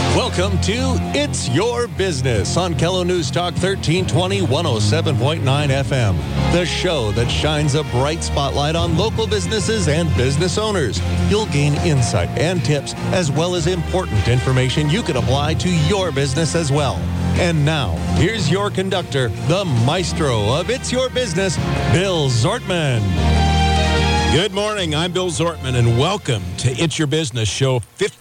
Welcome to It's Your Business on KELO News Talk 1320 107.9 FM. The show that shines a bright spotlight on local businesses and business owners. You'll gain insight and tips as well as important information you can apply to your business as well. And now, here's your conductor, the maestro of It's Your Business, Bill Zortman. Good morning. I'm Bill Zortman, and welcome to It's Your Business, show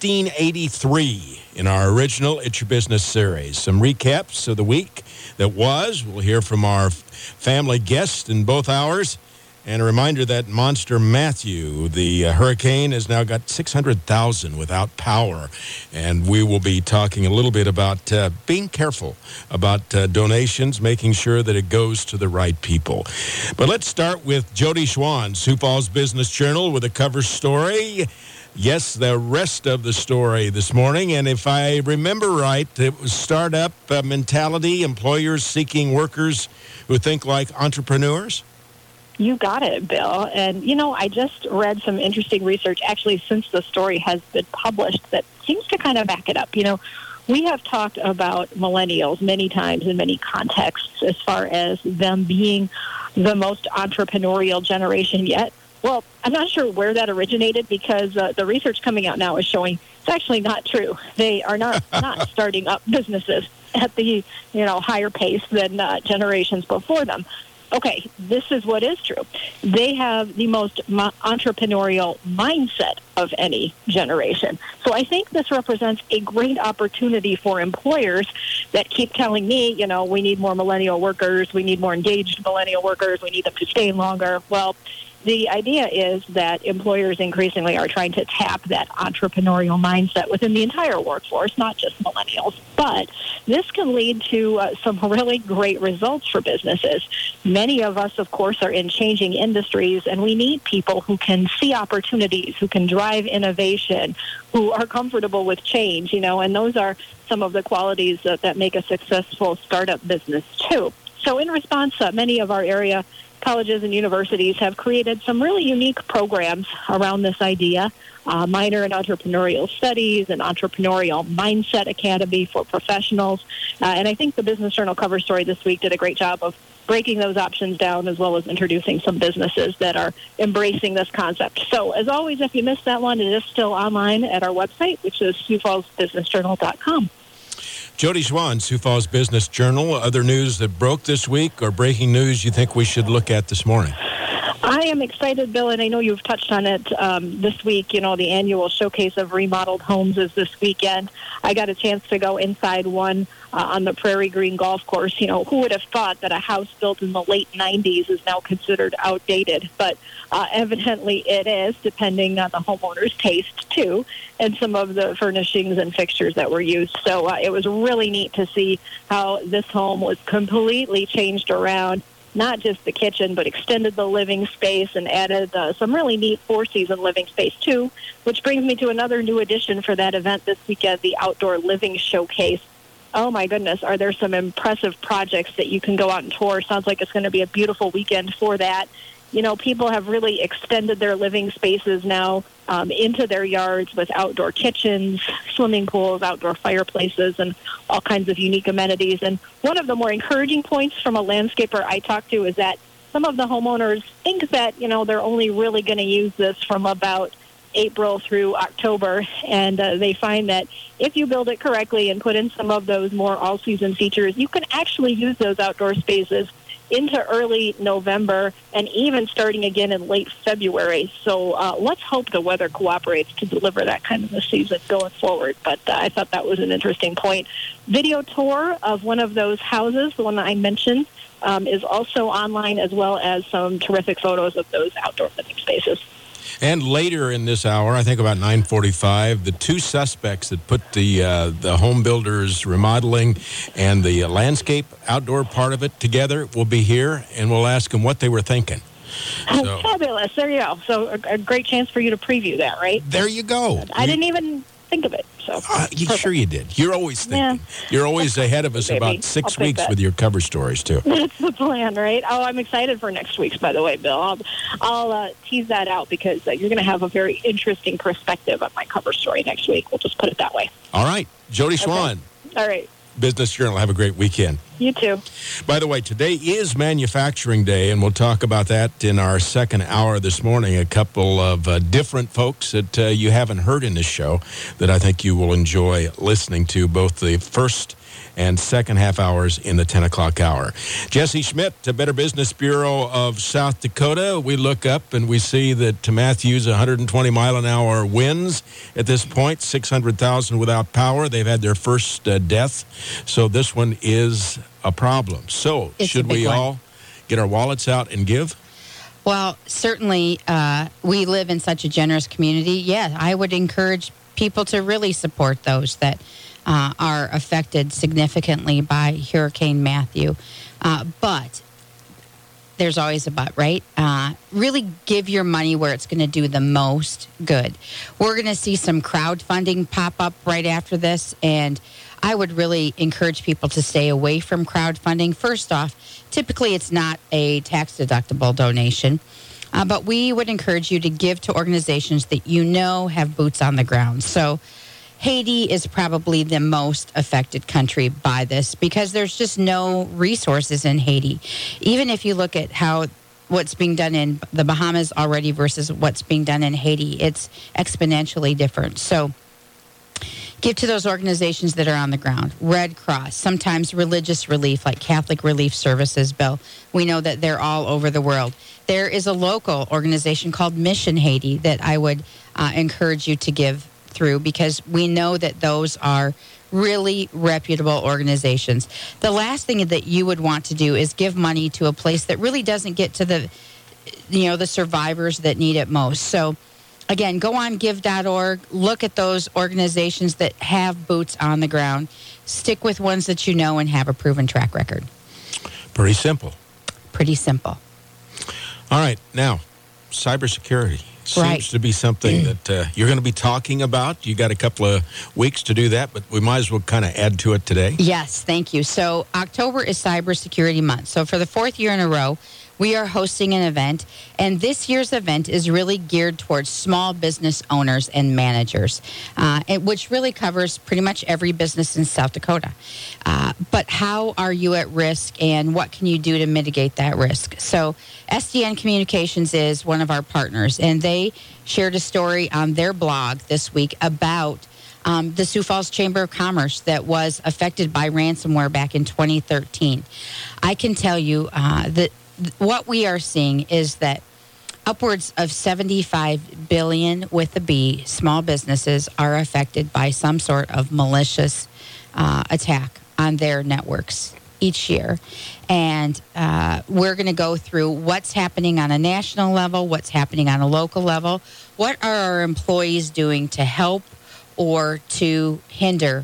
1583 in our original It's Your Business series. Some recaps of the week that was. We'll hear from our family guest in both hours. And a reminder that Monster Matthew, the hurricane, has now got 600,000 without power. And we will be talking a little bit about being careful about donations, making sure that it goes to the right people. But let's start with Jody Schwan, Sioux Falls Business Journal, with a cover story. Yes, the rest of the story this morning. And if I remember right, it was startup mentality, employers seeking workers who think like entrepreneurs. You got it, Bill. And, I just read some interesting research, actually, since the story has been published, that seems to kind of back it up. We have talked about millennials many times in many contexts as far as them being the most entrepreneurial generation yet. Well, I'm not sure where that originated because the research coming out now is showing it's actually not true. They are not starting up businesses at the, higher pace than generations before them. Okay, this is what is true. They have the most entrepreneurial mindset of any generation. So I think this represents a great opportunity for employers that keep telling me, we need more millennial workers, we need more engaged millennial workers, we need them to stay longer. Well, the idea is that employers increasingly are trying to tap that entrepreneurial mindset within the entire workforce, not just millennials. But this can lead to some really great results for businesses. Many of us, of course, are in changing industries, and we need people who can see opportunities, who can drive innovation, who are comfortable with change, and those are some of the qualities that make a successful startup business, too. So in response, many of our area colleges and universities have created some really unique programs around this idea. Minor in Entrepreneurial Studies, an Entrepreneurial Mindset Academy for professionals. And I think the Business Journal cover story this week did a great job of breaking those options down as well as introducing some businesses that are embracing this concept. So as always, if you missed that one, it is still online at our website, which is SiouxFallsBusinessJournal.com. Jody Schwan, Sioux Falls Business Journal. Other news that broke this week or breaking news you think we should look at this morning? I am excited, Bill, and I know you've touched on it this week. The annual showcase of remodeled homes is this weekend. I got a chance to go inside one on the Prairie Green Golf Course. Who would have thought that a house built in the late 90s is now considered outdated? But evidently it is, depending on the homeowner's taste, too, and some of the furnishings and fixtures that were used. So it was really neat to see how this home was completely changed around. Not just the kitchen, but extended the living space and added some really neat four-season living space, too, which brings me to another new addition for that event this weekend, the Outdoor Living Showcase. Oh, my goodness, are there some impressive projects that you can go out and tour? Sounds like it's going to be a beautiful weekend for that. People have really extended their living spaces now into their yards with outdoor kitchens, swimming pools, outdoor fireplaces, and all kinds of unique amenities. And one of the more encouraging points from a landscaper I talked to is that some of the homeowners think that, they're only really going to use this from about April through October, and they find that if you build it correctly and put in some of those more all-season features, you can actually use those outdoor spaces into early November and even starting again in late February. So let's hope the weather cooperates to deliver that kind of a season going forward. But I thought that was an interesting point. Video tour of one of those houses, the one that I mentioned, is also online, as well as some terrific photos of those outdoor living spaces. And later in this hour, I think about 9:45, the two suspects that put the home builders remodeling and the landscape outdoor part of it together will be here, and we'll ask them what they were thinking. So, fabulous. There you go. So a great chance for you to preview that, right? There you go. I didn't even think of it. So sure you did. You're always thinking. Yeah. You're always ahead of us about 6 weeks with your cover stories, too. That's the plan, right? Oh, I'm excited for next week's, by the way, Bill. I'll tease that out because you're going to have a very interesting perspective on my cover story next week. We'll just put it that way. All right. Jody Swan. All right. Business Journal. Have a great weekend. You too. By the way, today is Manufacturing Day, and we'll talk about that in our second hour this morning. A couple of different folks that you haven't heard in this show that I think you will enjoy listening to, both the first and second half hours in the 10 o'clock hour. Jesse Schmidt, the Better Business Bureau of South Dakota. We look up and we see that Matthews 120-mile-an-hour winds at this point, 600,000 without power. They've had their first death, so this one is a problem. So should we all get our wallets out and give? Well, certainly we live in such a generous community. Yeah, I would encourage people to really support those that are affected significantly by Hurricane Matthew. But there's always a but, right? Really give your money where it's going to do the most good. We're going to see some crowdfunding pop up right after this, and I would really encourage people to stay away from crowdfunding. First off, typically it's not a tax-deductible donation, but we would encourage you to give to organizations that you know have boots on the ground. So Haiti is probably the most affected country by this because there's just no resources in Haiti. Even if you look at what's being done in the Bahamas already versus what's being done in Haiti, it's exponentially different. So give to those organizations that are on the ground. Red Cross, sometimes religious relief like Catholic Relief Services, Bill. We know that they're all over the world. There is a local organization called Mission Haiti that I would encourage you to give through because we know that those are really reputable organizations. The last thing that you would want to do is give money to a place that really doesn't get to the survivors that need it most. So again, go on give.org, look at those organizations that have boots on the ground, stick with ones that you know and have a proven track record. Pretty simple. Pretty simple. All right, now, cybersecurity. Seems to be something that you're going to be talking about. You got a couple of weeks to do that, but we might as well kind of add to it today. Yes, thank you. So October is Cybersecurity Month. So for the fourth year in a row, we are hosting an event, and this year's event is really geared towards small business owners and managers, which really covers pretty much every business in South Dakota. But how are you at risk, and what can you do to mitigate that risk? So SDN Communications is one of our partners, and they shared a story on their blog this week about the Sioux Falls Chamber of Commerce that was affected by ransomware back in 2013. I can tell you that what we are seeing is that upwards of 75 billion with a B small businesses are affected by some sort of malicious attack on their networks each year. And we're going to go through what's happening on a national level, what's happening on a local level, what are our employees doing to help or to hinder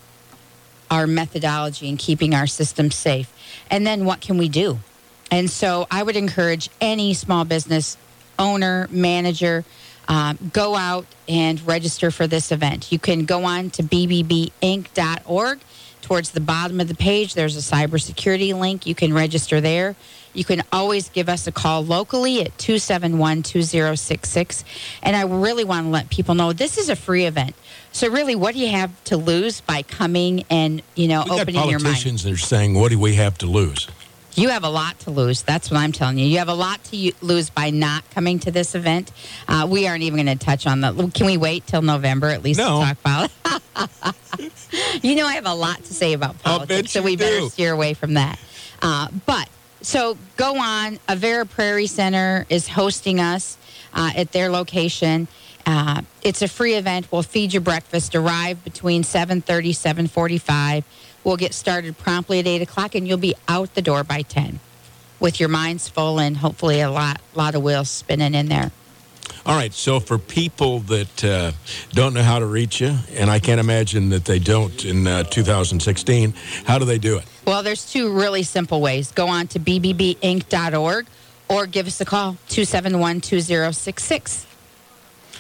our methodology in keeping our systems safe, and then what can we do? And so I would encourage any small business owner, manager, go out and register for this event. You can go on to bbbinc.org. Towards the bottom of the page, there's a cybersecurity link. You can register there. You can always give us a call locally at 271-2066. And I really want to let people know this is a free event. So really, what do you have to lose by coming and, opening your mind? Politicians that are saying, what do we have to lose? You have a lot to lose. That's what I'm telling you. You have a lot to lose by not coming to this event. We aren't even going to touch on that. Can we wait till November at least to talk about it? I have a lot to say about politics, so we better steer away from that. So go on. Avera Prairie Center is hosting us at their location. It's a free event. We'll feed you breakfast. Arrive between 7:30, 7:45. We'll get started promptly at 8 o'clock, and you'll be out the door by 10 with your minds full and hopefully a lot of wheels spinning in there. All right, so for people that don't know how to reach you, and I can't imagine that they don't in 2016, how do they do it? Well, there's two really simple ways. Go on to bbbinc.org or give us a call, 271-2066.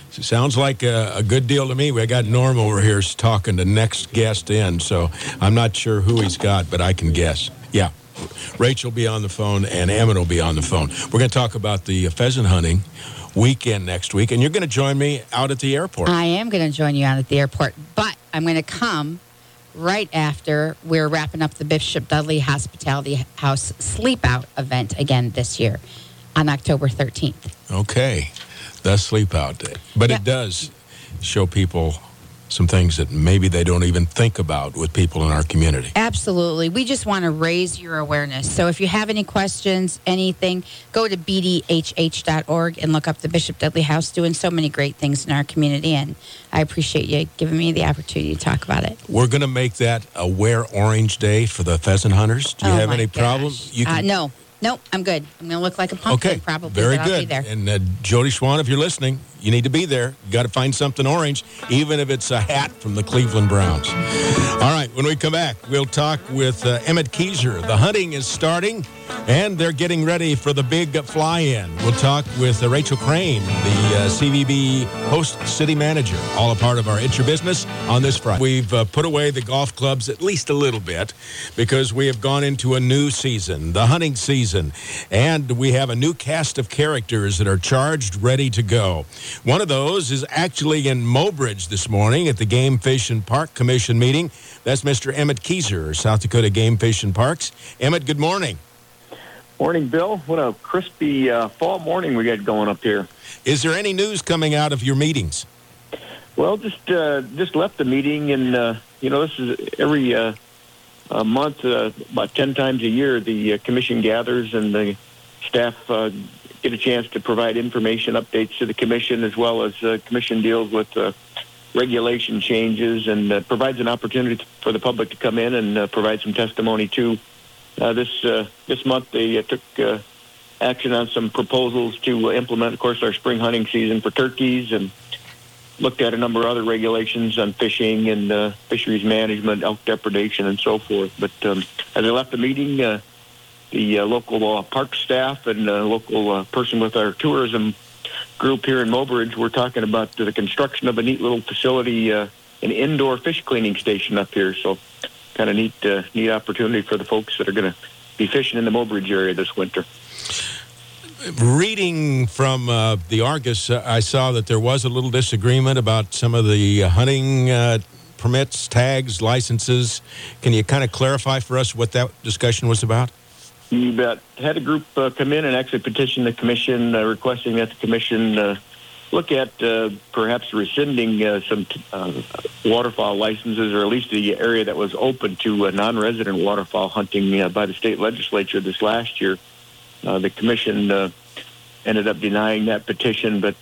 Sounds like a good deal to me. We got Norm over here talking the next guest in, so I'm not sure who he's got, but I can guess. Yeah, Rachel will be on the phone, and Emmett will be on the phone. We're going to talk about the pheasant hunting weekend next week, and you're going to join me out at the airport. I am going to join you out at the airport, but I'm going to come right after we're wrapping up the Bishop Dudley Hospitality House Sleep Out event again this year on October 13th. Okay, the Sleep Out Day. But It does show people some things that maybe they don't even think about with people in our community. Absolutely. We just want to raise your awareness. So if you have any questions, anything, go to bdhh.org and look up the Bishop Dudley House, doing so many great things in our community, and I appreciate you giving me the opportunity to talk about it. We're going to make that a Wear Orange Day for the pheasant hunters. Do you have any problem? No, I'm good. I'm going to look like a pumpkin probably. Very but good. I'll be there. And Jody Schwan, if you're listening, you need to be there. You got to find something orange, even if it's a hat from the Cleveland Browns. All right, when we come back, we'll talk with Emmett Kieser. The hunting is starting, and they're getting ready for the big fly-in. We'll talk with Rachel Crane, the CVB host city manager, all a part of our It's Your Business on this Friday. We've put away the golf clubs at least a little bit because we have gone into a new season, the hunting season, and we have a new cast of characters that are charged, ready to go. One of those is actually in Mobridge this morning at the Game Fish and Park Commission meeting. That's Mr. Emmett Kieser, South Dakota Game Fish and Parks. Emmett, good morning. Morning, Bill. What a crispy fall morning we got going up here. Is there any news coming out of your meetings? Well, just left the meeting, and this is every month, about 10 times a year, the commission gathers and the staff get a chance to provide information updates to the commission, as well as commission deals with regulation changes, and provides an opportunity for the public to come in and provide some testimony too. This month they took action on some proposals to implement, of course, our spring hunting season for turkeys, and looked at a number of other regulations on fishing and fisheries management, elk depredation, and so forth. But as I left the meeting, the local park staff and local person with our tourism group here in Mobridge were talking about the construction of a neat little facility, an indoor fish cleaning station up here. So kind of neat opportunity for the folks that are going to be fishing in the Mobridge area this winter. Reading from the Argus, I saw that there was a little disagreement about some of the hunting permits, tags, licenses. Can you kind of clarify for us what that discussion was about? You bet. Had a group come in and actually petition the commission, requesting that the commission look at perhaps rescinding some waterfowl licenses, or at least the area that was open to non-resident waterfowl hunting by the state legislature this last year. The commission ended up denying that petition, but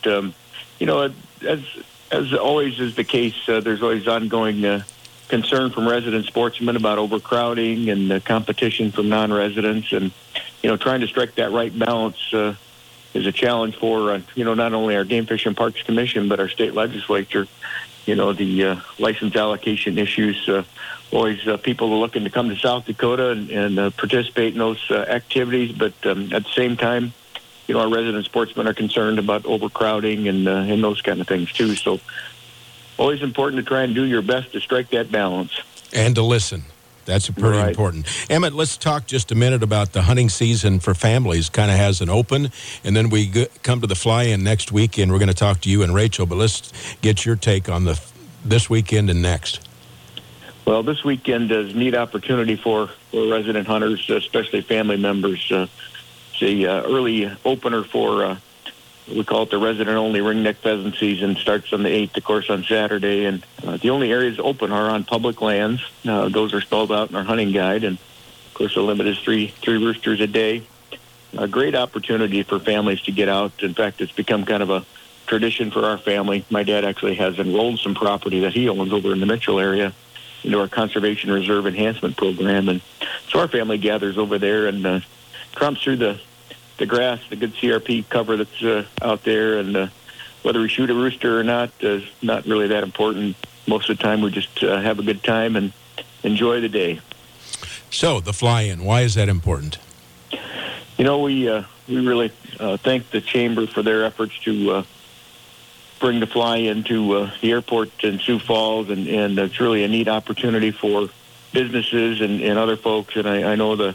as always is the case, there's always ongoing concern from resident sportsmen about overcrowding and competition from non-residents, and trying to strike that right balance is a challenge for not only our Game Fish and Parks Commission but our state legislature. The license allocation issues. Always people are looking to come to South Dakota and participate in those activities, but at the same time, our resident sportsmen are concerned about overcrowding and those kind of things too. So always important to try and do your best to strike that balance. And to listen. That's pretty important. Emmett, let's talk just a minute about the hunting season for families. Kind of has an open, and then we come to the fly-in next weekend. We're going to talk to you and Rachel, but let's get your take on this weekend and next. Well, this weekend is a neat opportunity for resident hunters, especially family members. It's a early opener for, we call it the resident-only ringneck pheasant season. Starts on the 8th, of course, on Saturday. And the only areas open are on public lands. Those are spelled out in our hunting guide. And, of course, the limit is three roosters a day. A great opportunity for families to get out. In fact, it's become kind of a tradition for our family. My dad actually has enrolled some property that he owns over in the Mitchell area into our Conservation Reserve Enhancement Program. And so our family gathers over there and tromps through the grass, the good CRP cover that's out there. And whether we shoot a rooster or not is not really that important. Most of the time we just have a good time and enjoy the day. So the fly-in, why is that important? We really thank the Chamber for their efforts to bring the fly into the airport in Sioux Falls, and it's really a neat opportunity for businesses and other folks. And I know the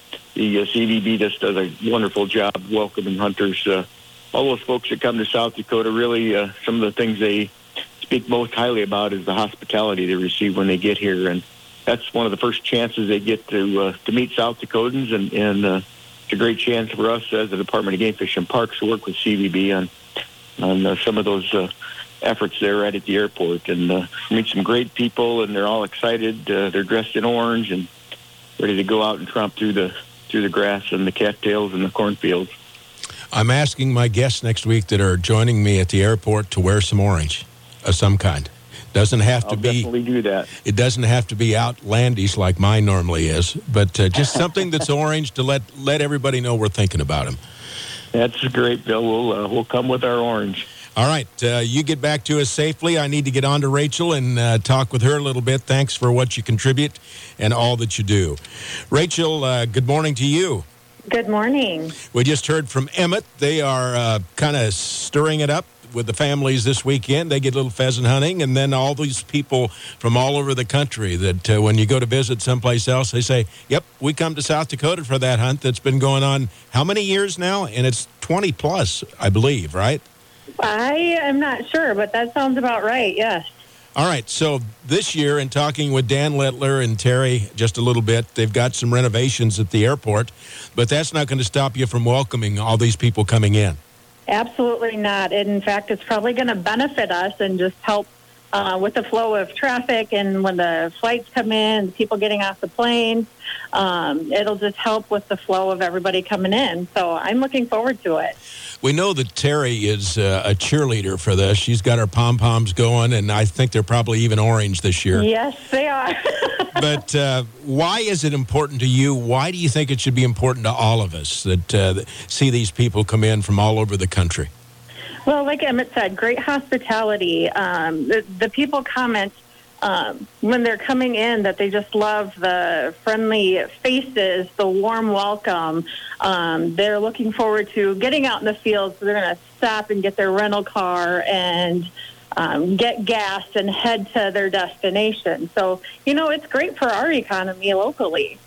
CVB just does a wonderful job welcoming hunters. All those folks that come to South Dakota, really some of the things they speak most highly about is the hospitality they receive when they get here. And that's one of the first chances they get to meet South Dakotans, and it's a great chance for us as the Department of Game Fish and Parks to work with CVB on some of those efforts there right at the airport, and meet some great people, and they're all excited. They're dressed in orange and ready to go out and tromp through the grass and the cattails and the cornfields. I'm asking my guests next week that are joining me at the airport to wear some orange of some kind. Doesn't have to I'll be. Definitely do that. It doesn't have to be outlandish like mine normally is, but just something that's orange to let everybody know we're thinking about them. That's great, Bill. We'll come with our orange. All right. You get back to us safely. I need to get on to Rachel and talk with her a little bit. Thanks for what you contribute and all that you do. Rachel, good morning to you. Good morning. We just heard from Emmett. They are kind of stirring it up with the families this weekend. They get a little pheasant hunting, and then all these people from all over the country that when you go to visit someplace else, they say, yep, we come to South Dakota for that hunt that's been going on how many years now? And it's 20 plus, I believe, right? I am not sure, but that sounds about right, yes. All right, so this year, in talking with Dan Littler and Terry just a little bit, they've got some renovations at the airport, but that's not going to stop you from welcoming all these people coming in. Absolutely not. In fact, it's probably going to benefit us and just help with the flow of traffic, and when the flights come in, people getting off the plane, it'll just help with the flow of everybody coming in. So I'm looking forward to it. We know that Terry is a cheerleader for this. She's got her pom-poms going, and I think they're probably even orange this year. Yes, they are. But why is it important to you? Why do you think it should be important to all of us that see these people come in from all over the country? Well, like Emmett said, great hospitality. The people comment when they're coming in that they just love the friendly faces, the warm welcome. They're looking forward to getting out in the field, so they're going to stop and get their rental car and get gas and head to their destination. So, it's great for our economy locally.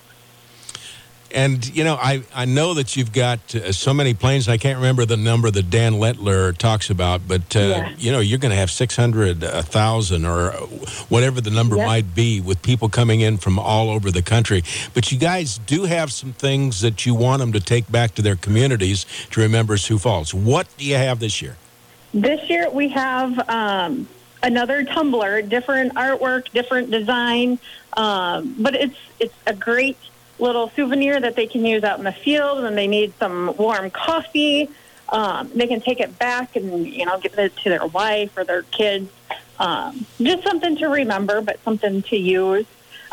And, I know that you've got so many planes. I can't remember the number that Dan Littler talks about, but, you're going to have 600, 1,000, or whatever the number might be with people coming in from all over the country. But you guys do have some things that you want them to take back to their communities to remember Sioux Falls. What do you have this year? This year we have another tumbler, different artwork, different design, but it's a great little souvenir that they can use out in the field when they need some warm coffee. They can take it back and, give it to their wife or their kids. Just something to remember, but something to use.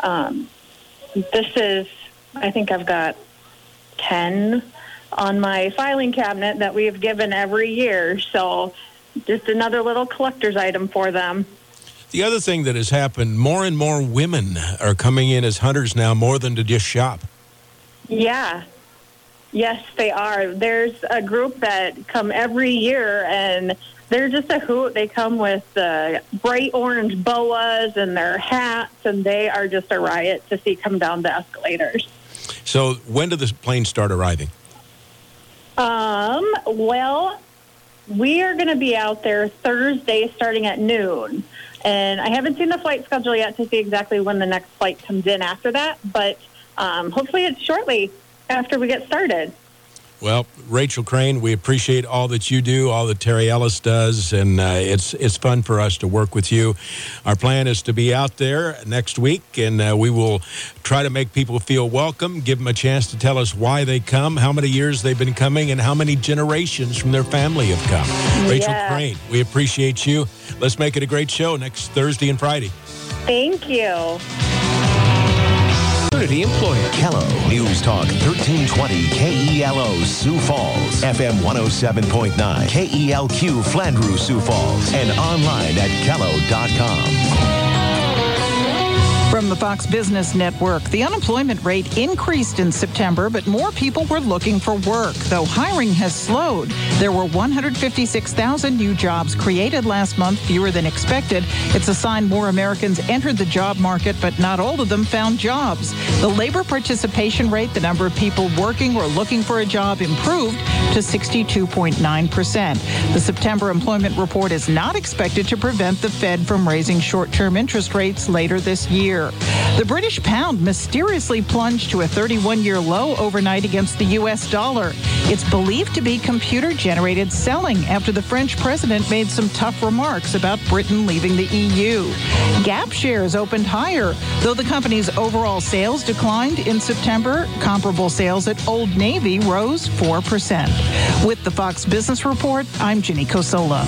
I think I've got 10 on my filing cabinet that we've given every year. So just another little collector's item for them. The other thing that has happened, more and more women are coming in as hunters now, more than to just shop. Yeah. Yes, they are. There's a group that come every year, and they're just a hoot. They come with bright orange boas and their hats, and they are just a riot to see come down the escalators. So when do the planes start arriving? Well, we are going to be out there Thursday starting at noon. And I haven't seen the flight schedule yet to see exactly when the next flight comes in after that, but hopefully it's shortly after we get started. Well, Rachel Crane, we appreciate all that you do, all that Terry Ellis does, and it's fun for us to work with you. Our plan is to be out there next week, and we will try to make people feel welcome, give them a chance to tell us why they come, how many years they've been coming, and how many generations from their family have come. Rachel Crane, we appreciate you. Let's make it a great show next Thursday and Friday. Thank you. Community employer. KELO News Talk 1320 KELO Sioux Falls, FM 107.9 KELQ Flandreau Sioux Falls, and online at KELO.com. From the Fox Business Network, the unemployment rate increased in September, but more people were looking for work, though hiring has slowed. There were 156,000 new jobs created last month, fewer than expected. It's a sign more Americans entered the job market, but not all of them found jobs. The labor participation rate, the number of people working or looking for a job, improved to 62.9%. The September employment report is not expected to prevent the Fed from raising short-term interest rates later this year. The British pound mysteriously plunged to a 31-year low overnight against the U.S. dollar. It's believed to be computer-generated selling after the French president made some tough remarks about Britain leaving the EU. Gap shares opened higher. Though the company's overall sales declined in September, comparable sales at Old Navy rose 4%. With the Fox Business Report, I'm Ginny Cosola.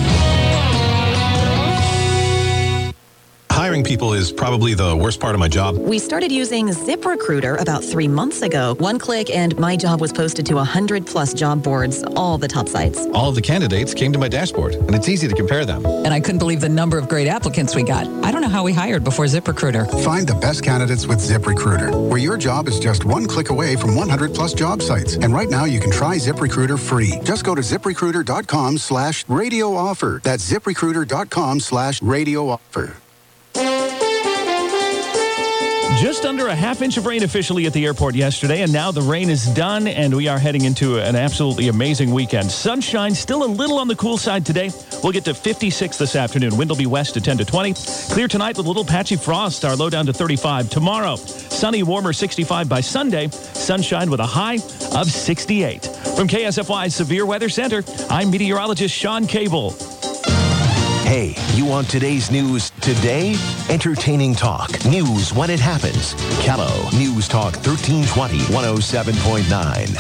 Hiring people is probably the worst part of my job. We started using ZipRecruiter about 3 months ago. One click and my job was posted to 100+ job boards, all the top sites. All of the candidates came to my dashboard, and it's easy to compare them. And I couldn't believe the number of great applicants we got. I don't know how we hired before ZipRecruiter. Find the best candidates with ZipRecruiter, where your job is just one click away from 100+ job sites. And right now you can try ZipRecruiter free. Just go to ZipRecruiter.com/radio offer. That's ZipRecruiter.com/radio offer. Just under a half inch of rain officially at the airport yesterday, and now the rain is done, and we are heading into an absolutely amazing weekend. Sunshine, still a little on the cool side today. We'll get to 56 this afternoon. Wind will be west at 10 to 20. Clear tonight with a little patchy frost, our low down to 35. Tomorrow, sunny, warmer, 65 by Sunday. Sunshine with a high of 68. From KSFY's Severe Weather Center, I'm meteorologist Sean Cable. Hey, you want today's news today? Entertaining talk. News when it happens. Kello News Talk 1320, 107.9.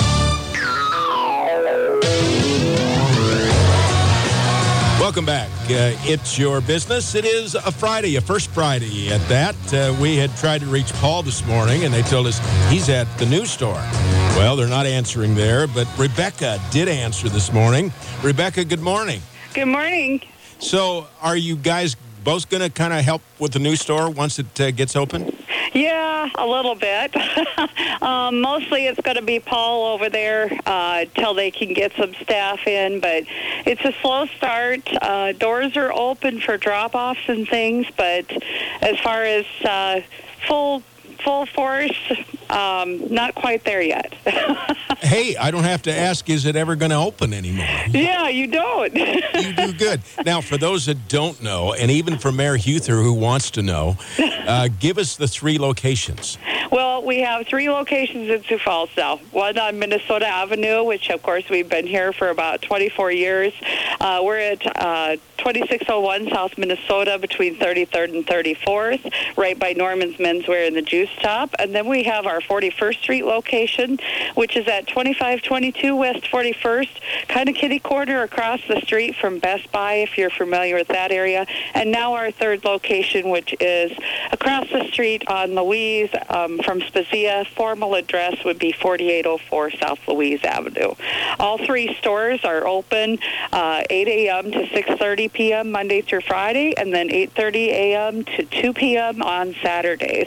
Welcome back. It's Your Business. It is a Friday, a first Friday at that. We had tried to reach Paul this morning, and they told us he's at the news store. Well, they're not answering there, but Rebecca did answer this morning. Rebecca, good morning. Good morning. So are you guys both going to kind of help with the news store once it gets open? Yeah, a little bit. Mostly it's going to be Paul over there till they can get some staff in, but it's a slow start. Doors are open for drop-offs and things, but as far as full force, not quite there yet. Hey, I don't have to ask, is it ever going to open anymore? Yeah, you don't. You do good. Now, for those that don't know, and even for Mayor Huther who wants to know, give us the 3 locations. Well, we have 3 locations in Sioux Falls now. One on Minnesota Avenue, which, of course, we've been here for about 24 years. We're at 2601 South Minnesota between 33rd and 34th, right by Norman's Menswear and the Juice Shop. And then we have our 41st Street location, which is at 2522 West 41st, kind of kitty corner across the street from Best Buy, if you're familiar with that area. And now our 3rd location, which is across the street on Louise from Spezia. Formal address would be 4804 South Louise Avenue. All 3 stores are open 8 a.m. to 6:30 p.m. Monday through Friday, and then 8:30 a.m. to 2 p.m. on Saturdays.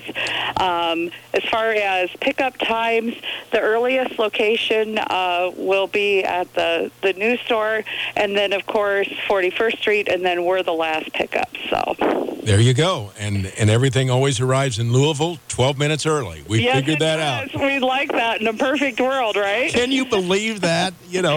As far as pickup times, the earliest location will be at the news store, and then, of course, 41st Street, and then we're the last pickup. So there you go. And everything always arrives in Louisville 12 minutes early. We figured that out. We'd like that in a perfect world, right? Can you believe that? You know.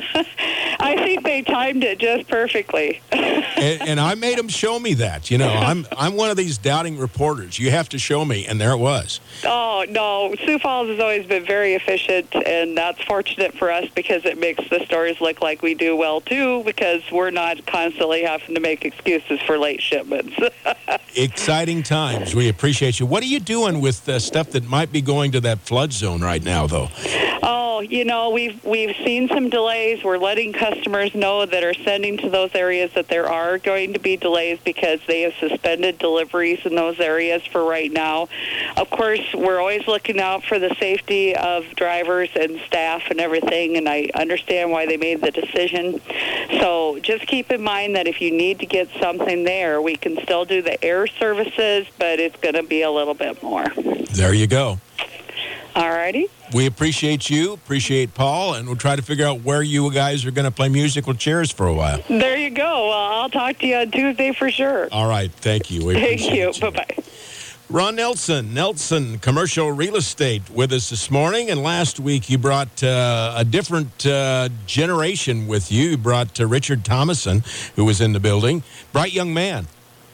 I think they timed it just perfectly. and I made them show me that. You know, I'm one of these doubting reporters. You have to show me, and there it was. Oh, no. Sioux Falls has always been very efficient, and that's fortunate for us because it makes the stores look like we do well, too, because we're not constantly having to make excuses for late shipments. Exciting times. We appreciate you. What are you doing with stuff that might be going to that flood zone right now, though? Oh, we've seen some delays. We're letting customers know that are sending to those areas that there are going to be delays because they have suspended deliveries in those areas for right now. Of course, we're always looking out for the safety of drivers and staff and everything, and I understand why they made the decision. So just keep in mind that if you need to get something there, we can still do the air services, but it's going to be a little bit more. There you go. All righty. We appreciate you, appreciate Paul, and we'll try to figure out where you guys are going to play musical chairs for a while. There you go. Well, I'll talk to you on Tuesday for sure. All right. Thank you. Thank you. Bye-bye. Ron Nelson, Commercial Real Estate, with us this morning. And last week you brought a different generation with you. You brought Richard Thomason, who was in the building. Bright young man.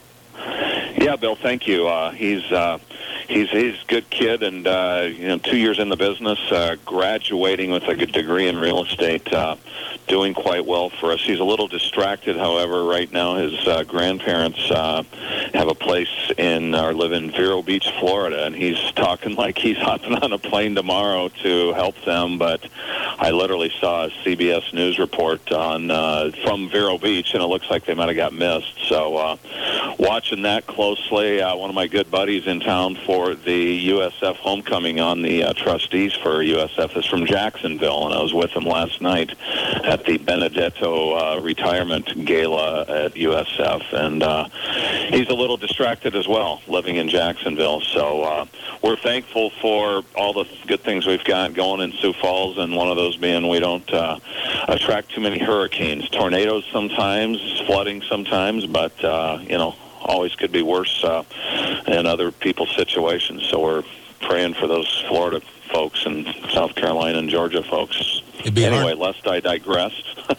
Yeah, Bill, thank you. He's a good kid, and 2 years in the business, graduating with a good degree in real estate, doing quite well for us. He's a little distracted, however. Right now, his grandparents have a place live in Vero Beach, Florida, and he's talking like he's hopping on a plane tomorrow to help them. But I literally saw a CBS News report from Vero Beach, and it looks like they might have got missed. So watching that closely. One of my good buddies in town for the USF homecoming on the trustees for USF is from Jacksonville, and I was with him last night at the Benedetto retirement gala at USF, and he's a little distracted as well, living in Jacksonville. So we're thankful for all the good things we've got going in Sioux Falls, and one of those being we don't attract too many hurricanes, tornadoes sometimes, flooding sometimes, but always could be worse in other people's situations. So we're praying for those Florida folks and South Carolina and Georgia folks. Anyway, lest I digress.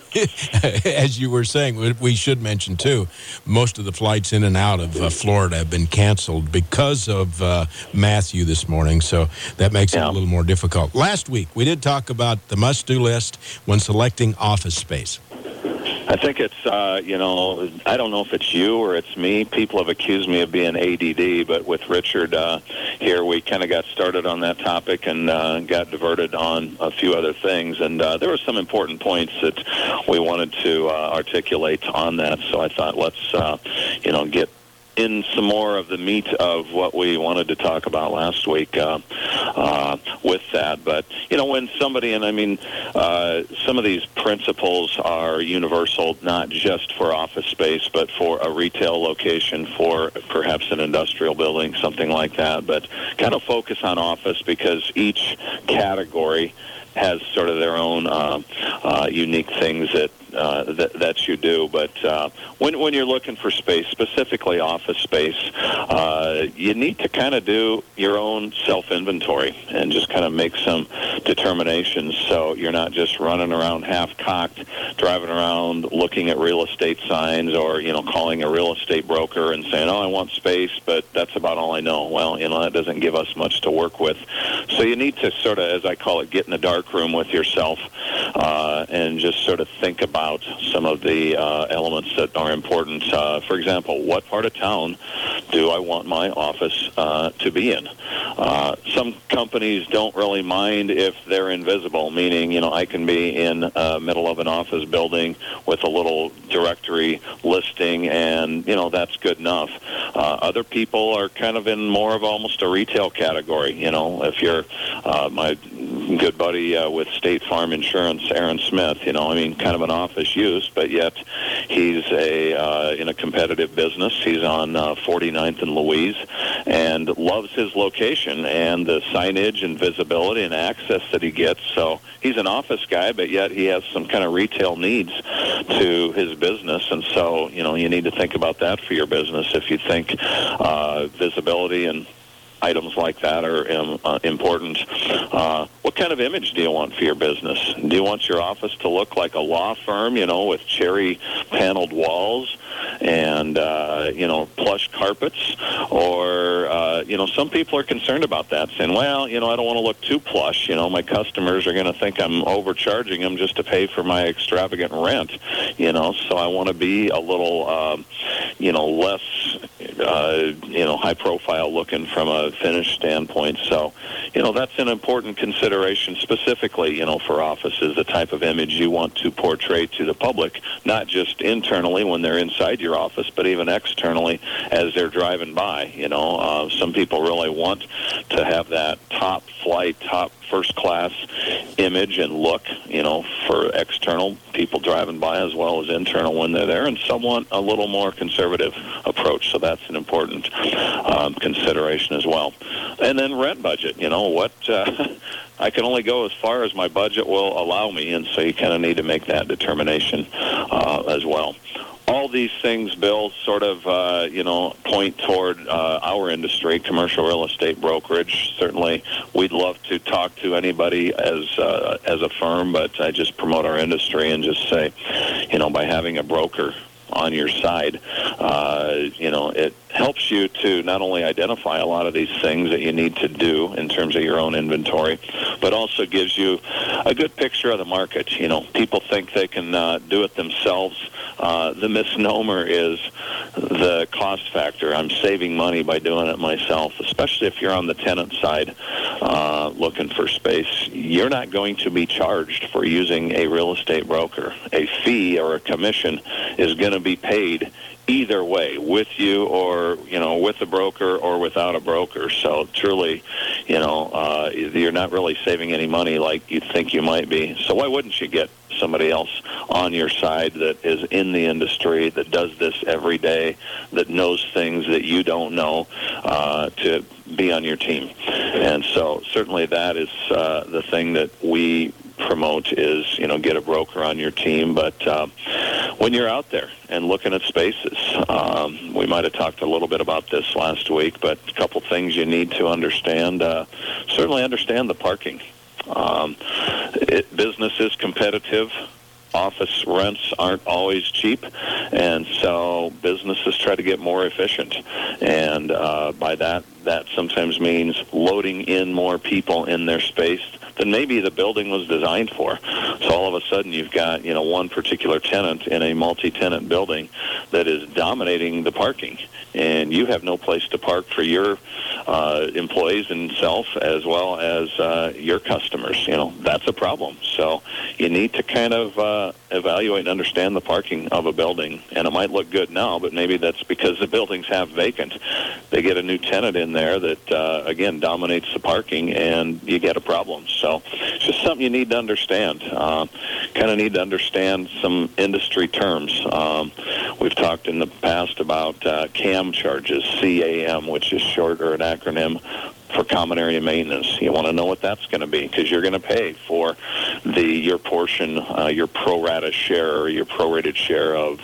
As you were saying, we should mention, too, most of the flights in and out of Florida have been canceled because of Matthew this morning, so that makes it a little more difficult. Last week, we did talk about the must-do list when selecting office space. I think it's, I don't know if it's you or it's me. People have accused me of being ADD, but with Richard here, we kind of got started on that topic and got diverted on a few other things. And there were some important points that we wanted to articulate on that. So I thought let's, get in some more of the meat of what we wanted to talk about last week with that. But, when somebody, some of these principles are universal, not just for office space, but for a retail location, for perhaps an industrial building, something like that. But kind of focus on office because each category has sort of their own unique things that you do. But when you're looking for space, specifically office space, you need to kind of do your own self-inventory and just kind of make some determinations so you're not just running around half-cocked, driving around looking at real estate signs or, calling a real estate broker and saying, I want space, but that's about all I know. Well, that doesn't give us much to work with. So you need to sort of, as I call it, get in a dark room with yourself and just sort of think about some of the elements that are important. For example, what part of town do I want my office to be in? Some companies don't really mind if they're invisible, meaning, I can be in the middle of an office building with a little directory listing and, that's good enough. Other people are kind of in more of almost a retail category. If you're my good buddy with State Farm Insurance, Aaron Smith, kind of an office use, but yet he's in a competitive business. He's on 49th and Louise and loves his location and the signage and visibility and access that he gets. So he's an office guy, but yet he has some kind of retail needs to his business. And so, you need to think about that for your business if you think visibility and items like that are important. What kind of image do you want for your business? Do you want your office to look like a law firm, with cherry paneled walls and, plush carpets? Or, some people are concerned about that, saying, well, I don't want to look too plush. My customers are going to think I'm overcharging them just to pay for my extravagant rent, so I want to be a little, less high profile looking from a finish standpoint. So, that's an important consideration specifically, for offices, the type of image you want to portray to the public, not just internally when they're inside your office, but even externally as they're driving by. Some people really want to have that top flight, top first-class image and look, for external people driving by as well as internal when they're there, and some want a little more conservative approach, so that's an important consideration as well. And then rent budget, I can only go as far as my budget will allow me, and so you kind of need to make that determination as well. All these things, Bill, sort of, point toward our industry, commercial real estate brokerage. Certainly, we'd love to talk to anybody as a firm, but I just promote our industry and just say, by having a broker on your side, it helps you to not only identify a lot of these things that you need to do in terms of your own inventory, but also gives you a good picture of the market. People think they can do it themselves. The misnomer is the cost factor. I'm saving money by doing it myself, especially if you're on the tenant side looking for space. You're not going to be charged for using a real estate broker. A fee or a commission is going to be paid either way, with you or, with a broker or without a broker. So truly, you're not really saving any money like you think you might be. So why wouldn't you get somebody else on your side that is in the industry, that does this every day, that knows things that you don't know, to be on your team? And so certainly that is the thing that we promote is, get a broker on your team. But when you're out there and looking at spaces, we might have talked a little bit about this last week, but a couple things you need to understand. Certainly understand the parking. Business is competitive. Office rents aren't always cheap, and so businesses try to get more efficient. And by that sometimes means loading in more people in their space than maybe the building was designed for. So all of a sudden you've got, one particular tenant in a multi-tenant building that is dominating the parking, and you have no place to park for your employees and self as well as your customers. That's a problem. So you need to kind of evaluate and understand the parking of a building. And it might look good now, but maybe that's because the building's half vacant. They get a new tenant in there that, again, dominates the parking, and you get a problem. So it's just something you need to understand. Kind of need to understand some industry terms. We've talked in the past about CAM charges, CAM, which is short or an acronym for common area maintenance. You want to know what that's going to be, because you're going to pay for your portion, your pro rata share or your prorated share of,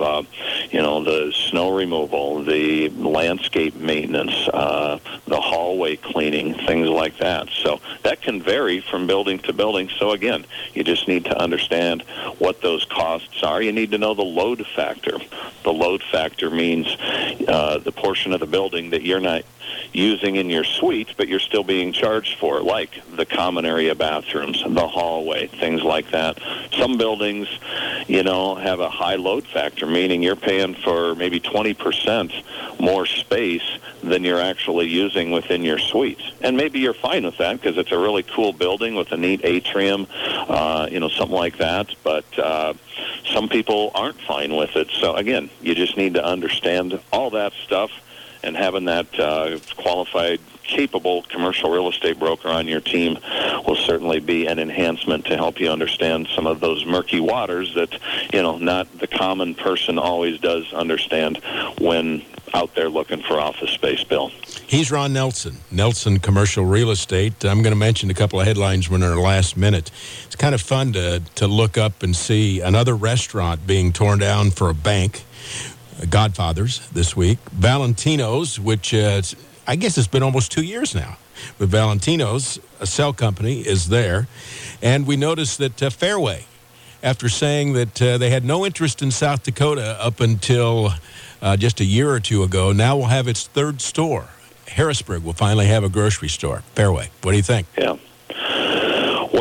the snow removal, the landscape maintenance, the hallway cleaning, things like that. So that can vary from building to building. So again, you just need to understand what those costs are. You need to know the load factor. The load factor means the portion of the building that you're not using in your suite, but you're still being charged for, like the common area bathrooms, the hallway, things like that. Some buildings, have a high load factor, meaning you're paying for maybe 20% more space than you're actually using within your suite. And maybe you're fine with that because it's a really cool building with a neat atrium, something like that. But some people aren't fine with it. So, again, you just need to understand all that stuff, and having that qualified, capable commercial real estate broker on your team will certainly be an enhancement to help you understand some of those murky waters that, not the common person always does understand when out there looking for office space, Bill. He's Ron Nelson, Nelson Commercial Real Estate. I'm going to mention a couple of headlines when in our last minute. It's kind of fun to look up and see another restaurant being torn down for a bank. Godfather's this week. Valentino's, which I guess it's been almost 2 years now. But Valentino's, a cell company, is there. And we noticed that Fairway, after saying that they had no interest in South Dakota up until just a year or two ago, now will have its third store. Harrisburg will finally have a grocery store. Fairway, what do you think? Yeah. Well, I was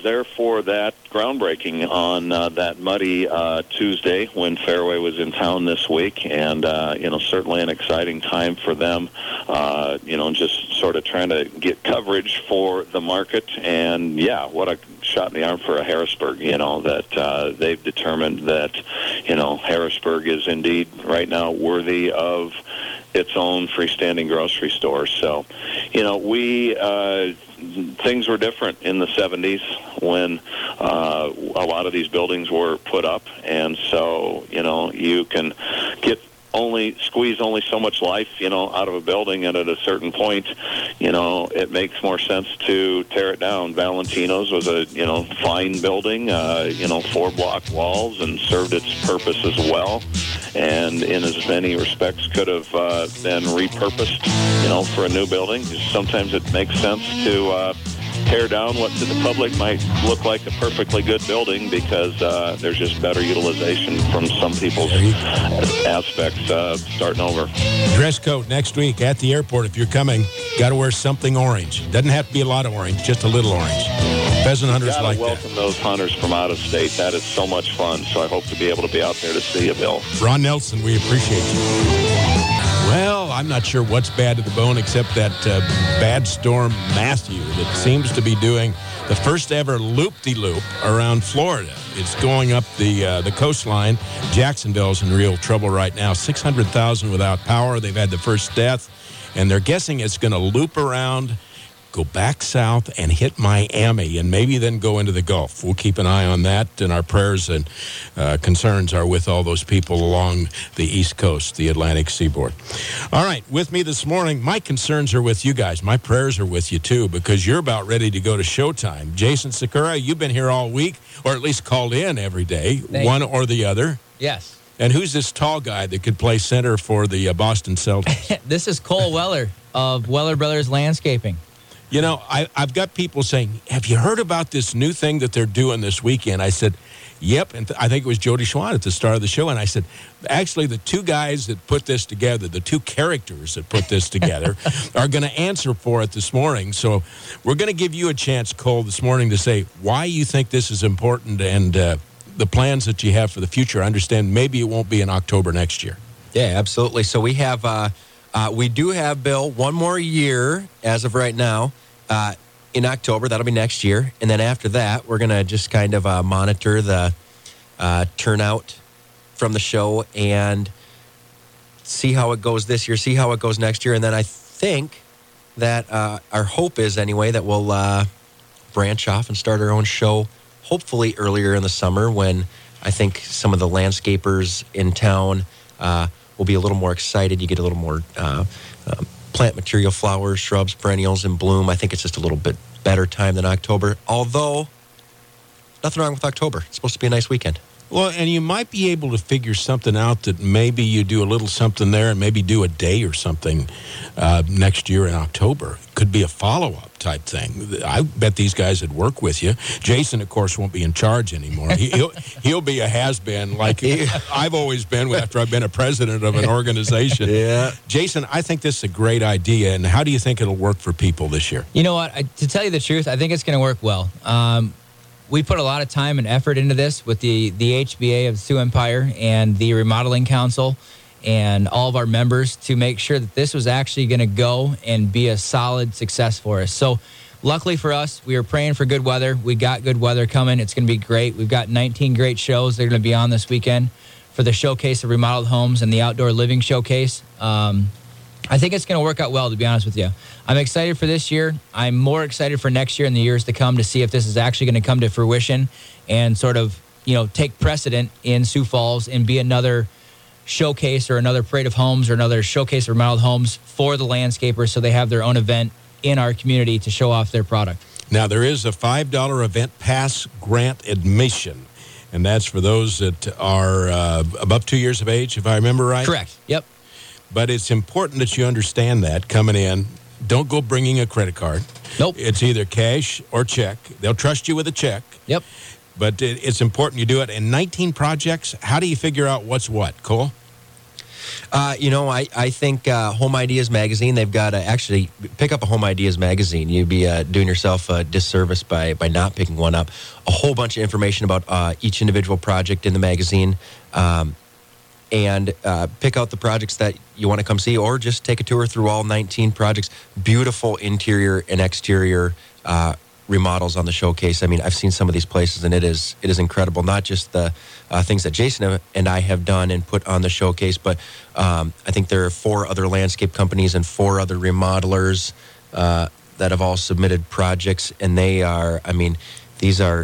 there for that groundbreaking on that muddy Tuesday when Fairway was in town this week, and certainly an exciting time for them. Just sort of trying to get coverage for the market, and what a shot in the arm for Harrisburg. That they've determined that Harrisburg is indeed right now worthy of its own freestanding grocery store. So, things were different in the 70s when a lot of these buildings were put up, and so you can squeeze only so much life out of a building, and at a certain point it makes more sense to tear it down. Valentino's was a fine building, 4-block walls, and served its purpose as well, and in as many respects could have been repurposed for a new building. Sometimes it makes sense to tear down what to the public might look like a perfectly good building because there's just better utilization from some people's aspects starting over. Dress code next week at the airport. If you're coming, got to wear something orange. Doesn't have to be a lot of orange, just a little orange. Pheasant hunters like that. Welcome those hunters from out of state. That is so much fun. So I hope to be able to be out there to see you, Bill. Ron Nelson, we appreciate you. Well, I'm not sure what's bad to the bone except that bad storm Matthew that seems to be doing the first ever loop-de-loop around Florida. It's going up the coastline. Jacksonville's in real trouble right now. 600,000 without power. They've had the first death, and they're guessing it's going to loop around, go back south, and hit Miami, and maybe then go into the Gulf. We'll keep an eye on that, and our prayers and concerns are with all those people along the East Coast, the Atlantic seaboard. All right, with me this morning, my concerns are with you guys. My prayers are with you, too, because you're about ready to go to showtime. Jason Sakura, you've been here all week, or at least called in every day, one or the other. Yes. And who's this tall guy that could play center for the Boston Celtics? This is Cole Weller of Weller Brothers Landscaping. I've got people saying, have you heard about this new thing that they're doing this weekend? I said, yep. And I think it was Jody Schwan at the start of the show. And I said, actually, the two guys that put this together, the two characters that put this together, are going to answer for it this morning. So we're going to give you a chance, Cole, this morning to say why you think this is important and the plans that you have for the future. I understand maybe it won't be in October next year. Yeah, absolutely. So we have... we do have, Bill, one more year as of right now in October. That'll be next year. And then after that, we're going to just kind of monitor the turnout from the show and see how it goes this year, see how it goes next year. And then I think that our hope is, anyway, that we'll branch off and start our own show, hopefully earlier in the summer when I think some of the landscapers in town will be a little more excited. You get a little more plant material, flowers, shrubs, perennials in bloom. I think it's just a little bit better time than October. Although, nothing wrong with October. It's supposed to be a nice weekend. Well, and you might be able to figure something out that maybe you do a little something there and maybe do a day or something next year in October. Could be a follow-up type thing. I bet these guys that work with you. Jason, of course, won't be in charge anymore. He'll be a has-been like I've always been after I've been a president of an organization. Yeah. Jason, I think this is a great idea, and how do you think it'll work for people this year? You know what? To tell you the truth, I think it's going to work well. We put a lot of time and effort into this with the HBA of Sioux Empire and the Remodeling Council and all of our members to make sure that this was actually going to go and be a solid success for us. So luckily for us, we were praying for good weather. We got good weather coming. It's going to be great. We've got 19 great shows that are going to be on this weekend for the Showcase of Remodeled Homes and the Outdoor Living Showcase. I think it's going to work out well, to be honest with you. I'm excited for this year. I'm more excited for next year and the years to come to see if this is actually going to come to fruition and sort of, take precedent in Sioux Falls and be another showcase or another parade of homes or another showcase of remodeled homes for the landscapers so they have their own event in our community to show off their product. Now, there is a $5 event pass grant admission, and that's for those that are above 2 years of age, if I remember right? Correct. Yep. But it's important that you understand that coming in. Don't go bringing a credit card. Nope. It's either cash or check. They'll trust you with a check. Yep. But it's important you do it. And 19 projects, how do you figure out what's what, Cole? I think Home Ideas Magazine, they've got to actually pick up a Home Ideas Magazine. You'd be doing yourself a disservice by not picking one up. A whole bunch of information about each individual project in the magazine. And pick out the projects that you want to come see, or just take a tour through all 19 projects. Beautiful interior and exterior remodels on the showcase. I mean, I've seen some of these places, and it is incredible. Not just the things that Jason and I have done and put on the showcase, but I think there are 4 other landscape companies and 4 other remodelers that have all submitted projects, and they are. I mean, these are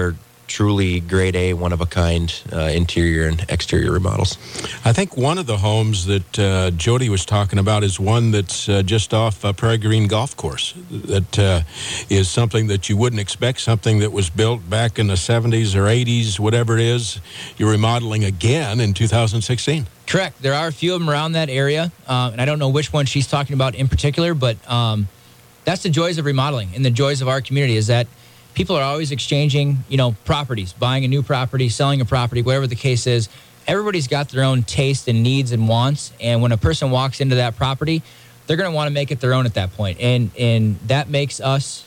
truly grade A, one-of-a-kind interior and exterior remodels. I think one of the homes that Jody was talking about is one that's just off Prairie Green Golf Course. That is something that you wouldn't expect, something that was built back in the 70s or 80s, whatever it is. You're remodeling again in 2016. Correct. There are a few of them around that area, and I don't know which one she's talking about in particular, but that's the joys of remodeling and the joys of our community is that people are always exchanging, properties, buying a new property, selling a property, whatever the case is. Everybody's got their own taste and needs and wants. And when a person walks into that property, they're going to want to make it their own at that point. And that makes us,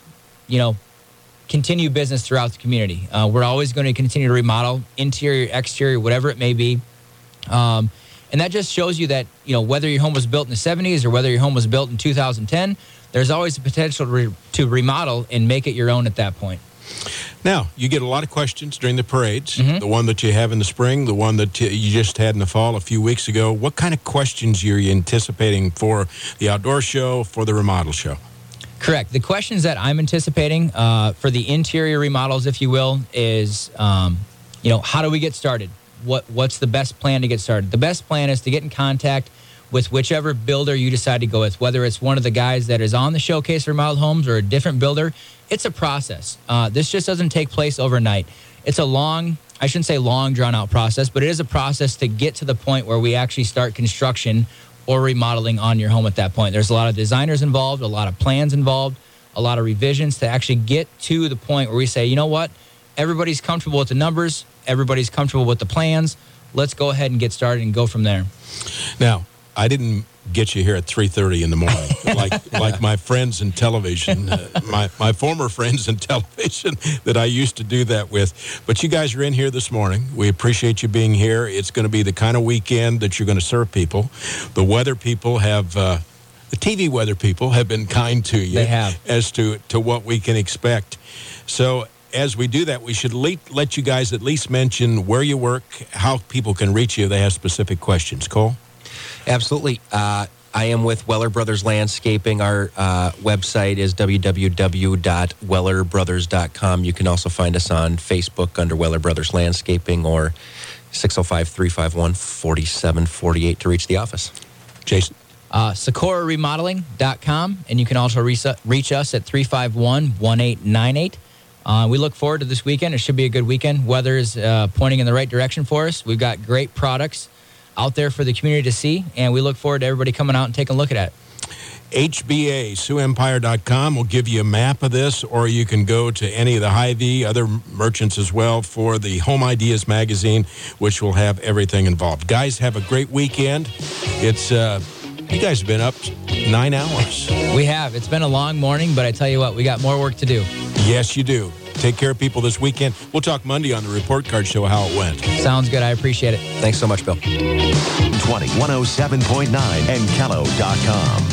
continue business throughout the community. We're always going to continue to remodel interior, exterior, whatever it may be. And that just shows you that, whether your home was built in the 70s or whether your home was built in 2010, there's always the potential to remodel and make it your own at that point. Now, you get a lot of questions during the parades, the one that you have in the spring, the one that you just had in the fall a few weeks ago. What kind of questions are you anticipating for the outdoor show, for the remodel show? Correct. The questions that I'm anticipating for the interior remodels, if you will, is, how do we get started? What's the best plan to get started? The best plan is to get in contact with whichever builder you decide to go with, whether it's one of the guys that is on the showcase remodeled homes or a different builder. It's a process. This just doesn't take place overnight. It's a long, I shouldn't say long, drawn-out process, but it is a process to get to the point where we actually start construction or remodeling on your home at that point. There's a lot of designers involved, a lot of plans involved, a lot of revisions to actually get to the point where we say, you know what, everybody's comfortable with the numbers, everybody's comfortable with the plans, let's go ahead and get started and go from there. Now, I didn't get you here at 3:30 in the morning, like my friends in television, my former friends in television that I used to do that with. But you guys are in here this morning. We appreciate you being here. It's going to be the kind of weekend that you're going to serve people. The weather people have, the TV weather people have been kind to you. They have. As to what we can expect. So as we do that, we should let you guys at least mention where you work, how people can reach you if they have specific questions. Cole? Absolutely. I am with Weller Brothers Landscaping. Our website is www.wellerbrothers.com. You can also find us on Facebook under Weller Brothers Landscaping or 605-351-4748 to reach the office. Jason? SakuraRemodeling.com, and you can also reach us at 351-1898. We look forward to this weekend. It should be a good weekend. Weather is pointing in the right direction for us. We've got great products out there for the community to see, and we look forward to everybody coming out and taking a look at it. HBA, SiouxEmpire.com will give you a map of this, or you can go to any of the Hy-Vee, other merchants as well, for the Home Ideas magazine, which will have everything involved. Guys, have a great weekend. It's, you guys have been up 9 hours. We have. It's been a long morning, but I tell you what, we got more work to do. Yes, you do. Take care of people this weekend. We'll talk Monday on the report card show how it went. Sounds good. I appreciate it. Thanks so much, Bill. 107.9 and Kello.com.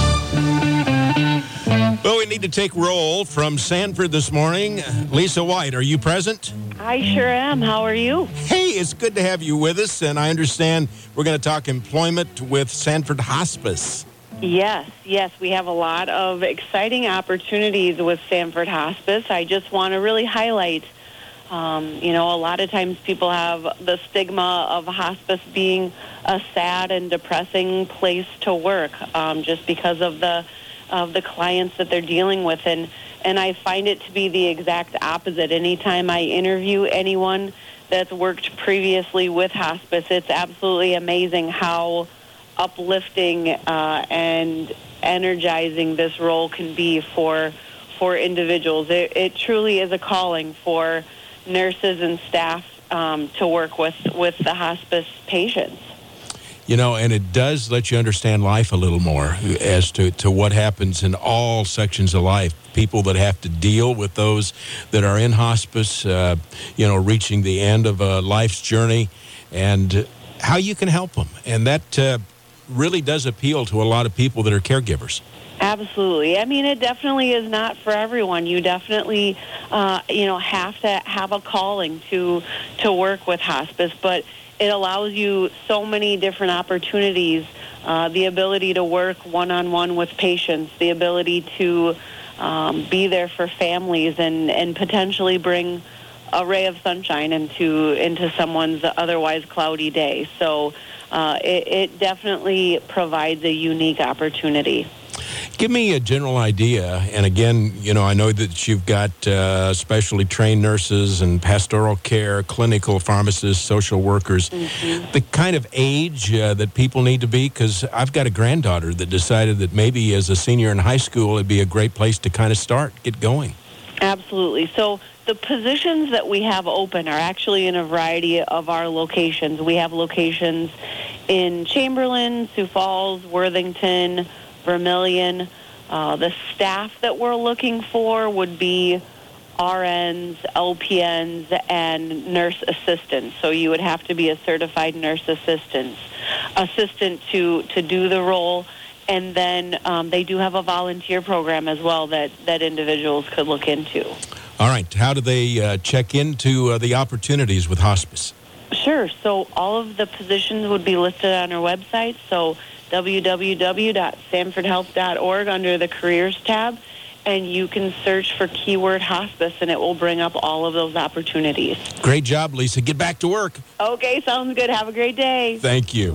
Well, we need to take roll from Sanford this morning. Lisa White, are you present? I sure am. How are you? Hey, it's good to have you with us, and I understand we're going to talk employment with Sanford Hospice. Yes. We have a lot of exciting opportunities with Sanford Hospice. I just want to really highlight, a lot of times people have the stigma of hospice being a sad and depressing place to work just because of the clients that they're dealing with. And I find it to be the exact opposite. Anytime I interview anyone that's worked previously with hospice, it's absolutely amazing how uplifting and energizing this role can be for individuals. It truly is a calling for nurses and staff to work with the hospice patients. and it does let you understand life a little more as to what happens in all sections of life. People that have to deal with those that are in hospice, reaching the end of a life's journey, and how you can help them. And that really does appeal to a lot of people that are caregivers. Absolutely. I mean, it definitely is not for everyone. You definitely, have to have a calling to work with hospice, but it allows you so many different opportunities, the ability to work one-on-one with patients, the ability to be there for families and potentially bring a ray of sunshine into someone's otherwise cloudy day. So it definitely provides a unique opportunity. Give me a general idea, and again, I know that you've got specially trained nurses and pastoral care, clinical pharmacists, social workers, the kind of age that people need to be, because I've got a granddaughter that decided that maybe as a senior in high school, it'd be a great place to kind of get going. Absolutely. So the positions that we have open are actually in a variety of our locations. We have locations in Chamberlain, Sioux Falls, Worthington, Vermilion. The staff that we're looking for would be RNs, LPNs, and nurse assistants. So you would have to be a certified nurse assistant to do the role. And then they do have a volunteer program as well that individuals could look into. All right. How do they check into the opportunities with hospice? Sure. So all of the positions would be listed on our website. So www.sanfordhealth.org under the Careers tab, and you can search for keyword hospice, and it will bring up all of those opportunities. Great job, Lisa. Get back to work. Okay, sounds good. Have a great day. Thank you.